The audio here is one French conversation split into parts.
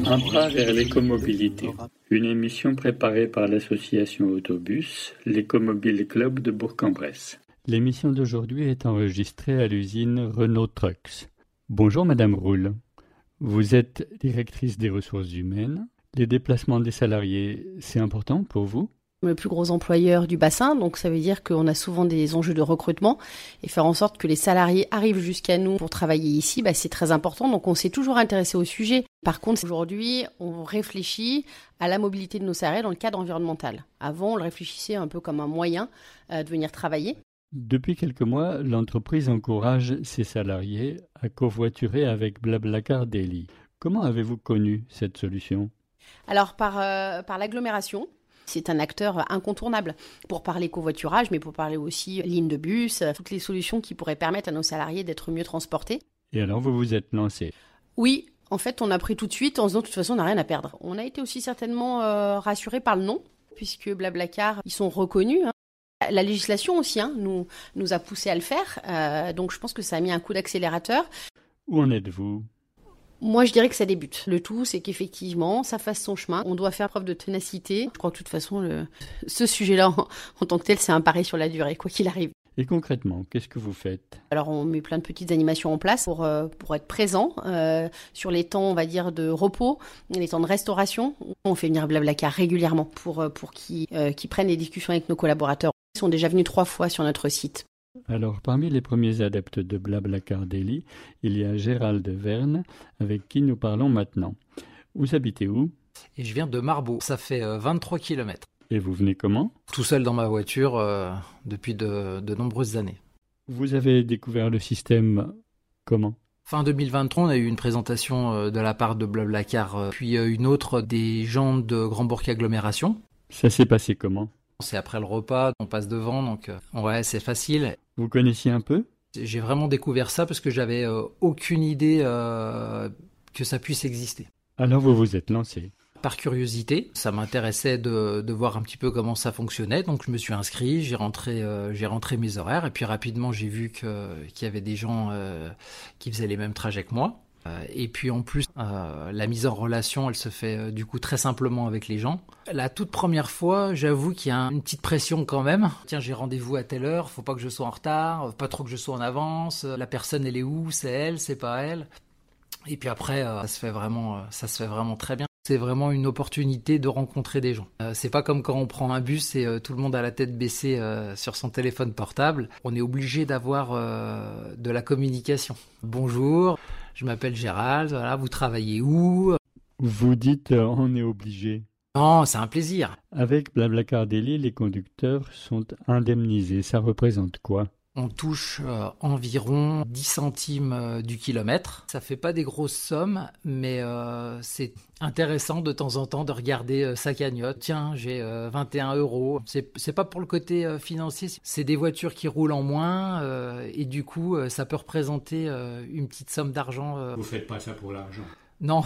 Un pas vers l'écomobilité. Une émission préparée par l'association Autobus, l'Écomobile Club de Bourg-en-Bresse. L'émission d'aujourd'hui est enregistrée à l'usine Renault Trucks. Bonjour Madame Roule. Vous êtes directrice des ressources humaines. Les déplacements des salariés, c'est important pour vous ? Le plus gros employeur du bassin, donc ça veut dire qu'on a souvent des enjeux de recrutement et faire en sorte que les salariés arrivent jusqu'à nous pour travailler ici, c'est très important. Donc on s'est toujours intéressé au sujet. Par contre, aujourd'hui, on réfléchit à la mobilité de nos salariés dans le cadre environnemental. Avant, on le réfléchissait un peu comme un moyen de venir travailler. Depuis quelques mois, l'entreprise encourage ses salariés à covoiturer avec Blablacar Daily. Comment avez-vous connu cette solution ? Alors par l'agglomération. C'est un acteur incontournable pour parler covoiturage, mais pour parler aussi ligne de bus, toutes les solutions qui pourraient permettre à nos salariés d'être mieux transportés. Et alors vous vous êtes lancé ? Oui, en fait on a pris tout de suite en se disant de toute façon on n'a rien à perdre. On a été aussi certainement rassurés par le nom, puisque Blablacar, ils sont reconnus. La législation aussi nous a poussé à le faire, donc je pense que ça a mis un coup d'accélérateur. Où en êtes-vous ? Moi, je dirais que ça débute. Le tout, c'est qu'effectivement, ça fasse son chemin. On doit faire preuve de ténacité. Je crois que de toute façon, ce sujet-là, en tant que tel, c'est un pari sur la durée, quoi qu'il arrive. Et concrètement, qu'est-ce que vous faites ? Alors, on met plein de petites animations en place pour être présent sur les temps, on va dire, de repos, les temps de restauration. On fait venir Blablacar régulièrement pour qu'ils prennent les discussions avec nos collaborateurs. Ils sont déjà venus 3 fois sur notre site. Alors, parmi les premiers adeptes de Blablacar Daily, il y a Gérald Verne, avec qui nous parlons maintenant. Vous habitez où ? Et je viens de Marbeau, ça fait 23 km. Et vous venez comment ? Tout seul dans ma voiture depuis de nombreuses années. Vous avez découvert le système comment ? Fin 2023, on a eu une présentation de la part de Blablacar, puis une autre des gens de Grand Bourg Agglomération. Ça s'est passé comment ? C'est après le repas, on passe devant, donc ouais, c'est facile. Vous connaissiez un peu ? J'ai vraiment découvert ça parce que j'avais aucune idée que ça puisse exister. Alors vous vous êtes lancé ? Par curiosité, ça m'intéressait de voir un petit peu comment ça fonctionnait, donc je me suis inscrit, j'ai rentré mes horaires, et puis rapidement j'ai vu qu'il y avait des gens qui faisaient les mêmes trajets que moi. Et puis en plus, la mise en relation, elle se fait du coup très simplement avec les gens. La toute première fois, j'avoue qu'il y a une petite pression quand même. Tiens, j'ai rendez-vous à telle heure, faut pas que je sois en retard, pas trop que je sois en avance. La personne, elle est où ? C'est elle, c'est pas elle. Et puis après, ça se fait vraiment très bien. C'est vraiment une opportunité de rencontrer des gens. C'est pas comme quand on prend un bus et tout le monde a la tête baissée sur son téléphone portable. On est obligé d'avoir de la communication. Bonjour. Je m'appelle Gérald, voilà, vous travaillez où ? Vous dites on est obligé. Non, c'est un plaisir. Avec Blablacar Daily, les conducteurs sont indemnisés. Ça représente quoi ? On touche environ 10 centimes du kilomètre. Ça fait pas des grosses sommes, mais c'est intéressant de temps en temps de regarder sa cagnotte. Tiens, j'ai 21 €. C'est pas pour le côté financier, c'est des voitures qui roulent en moins et du coup, ça peut représenter une petite somme d'argent. Vous faites pas ça pour l'argent ? Non,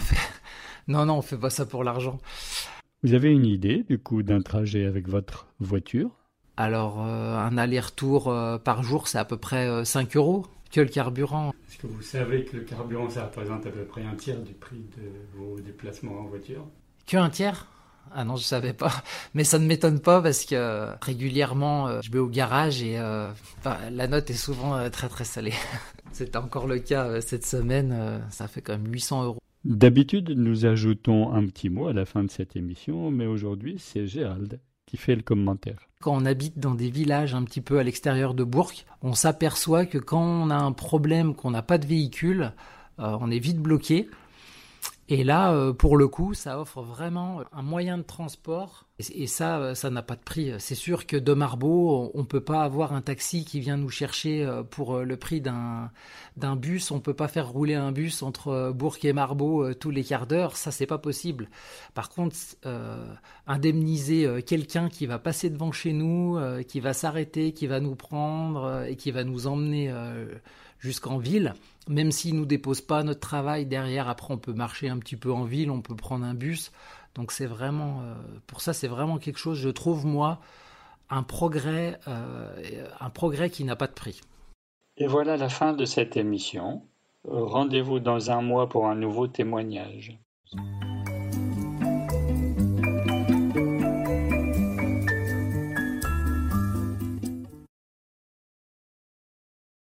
on fait pas ça pour l'argent. Vous avez une idée du coût d'un trajet avec votre voiture ? Alors, un aller-retour par jour, c'est à peu près 5 € que le carburant. Est-ce que vous savez que le carburant, ça représente à peu près un tiers du prix de vos déplacements en voiture ? Que un tiers ? Ah non, je savais pas. Mais ça ne m'étonne pas parce que régulièrement, je vais au garage et la note est souvent très très salée. C'était encore le cas cette semaine, ça fait quand même 800 €. D'habitude, nous ajoutons un petit mot à la fin de cette émission, mais aujourd'hui, c'est Gérald qui fait le commentaire. Quand on habite dans des villages un petit peu à l'extérieur de Bourg, on s'aperçoit que quand on a un problème, qu'on n'a pas de véhicule, on est vite bloqué. Et là, pour le coup, ça offre vraiment un moyen de transport. Et ça n'a pas de prix. C'est sûr que de Marbeau, on ne peut pas avoir un taxi qui vient nous chercher pour le prix d'un bus. On ne peut pas faire rouler un bus entre Bourg et Marbeau tous les quarts d'heure. Ça, c'est pas possible. Par contre, indemniser quelqu'un qui va passer devant chez nous, qui va s'arrêter, qui va nous prendre et qui va nous emmener jusqu'en ville, même s'il ne nous dépose pas notre travail, derrière, après, on peut marcher un petit peu en ville, on peut prendre un bus. Donc c'est vraiment, pour ça, c'est vraiment quelque chose, je trouve, moi, un progrès qui n'a pas de prix. Et voilà la fin de cette émission. Rendez-vous dans un mois pour un nouveau témoignage.